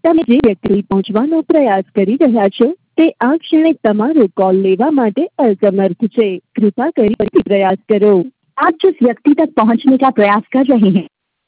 તમે જે વ્યક્તિ પહોંચવાનો પ્રયાસ કરી રહ્યા છો તે આ ક્ષણે તમારો कॉल लेवा માટે असमर्थ છે। कृपा કરી प्रयास करो। आप जिस व्यक्ति तक पहुंचने का प्रयास कर रहे हैं